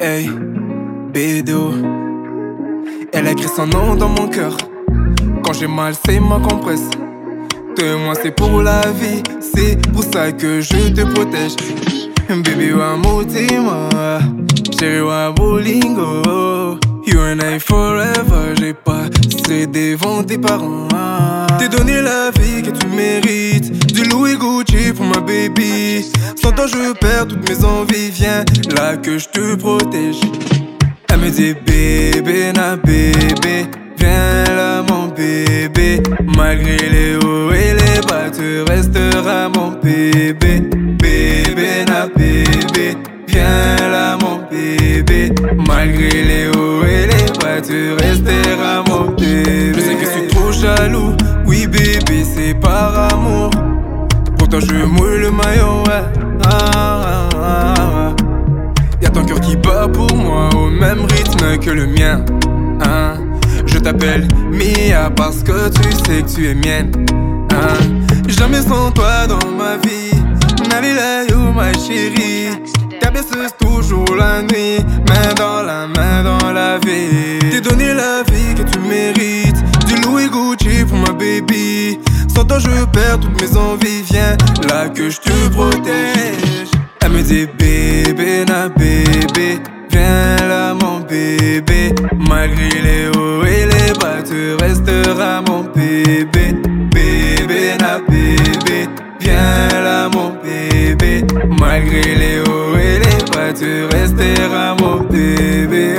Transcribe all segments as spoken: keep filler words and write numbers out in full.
Hey, Bédo. Elle a écrit son nom dans mon cœur. Quand j'ai mal, c'est ma compresse. Toi et moi, c'est pour la vie. C'est pour ça que je te protège. Baby, wa motima. Chérie, wa bolingo. You and I forever. J'ai passé devant tes parents. T'es donné la vie que tu mérites. Du Louis Gucci pour ma baby. Sans toi je perds toutes mes envies. Viens là que je te protège. Elle me dit bébé na bébé. Viens là mon bébé. Malgré les hauts et les bas, tu resteras mon bébé. Bébé na bébé. Viens là mon bébé. Malgré les hauts et les bas, tu resteras mon bébé. Je sais que je suis trop jaloux. Oui bébé, c'est par amour. Pour toi je mouille le maillot, ouais. ah, ah, ah, ah. Y'a ton cœur qui bat pour moi au même rythme que le mien, hein. Je t'appelle Mia parce que tu sais que tu es mienne, hein. Jamais sans toi dans ma vie. Nalila you ma chérie. Ta baisseuse toujours la nuit. Main dans la main dans la vie. T'es donné la vie que tu mérites. Du Louis Gucci pour ma baby. Sans toi je perds toutes mes envies. Viens là que je te protège. Elle me dit bébé na bébé. Viens là mon bébé. Malgré les hauts et les bas, tu resteras mon bébé. Bébé na bébé. Viens là mon bébé. Malgré les hauts et les bas, tu resteras mon bébé.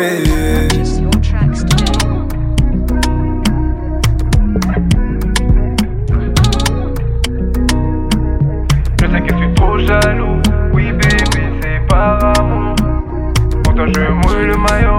Je sais que je suis trop jaloux. Oui bébé, c'est par amour. Pour toi je mouille le maillot.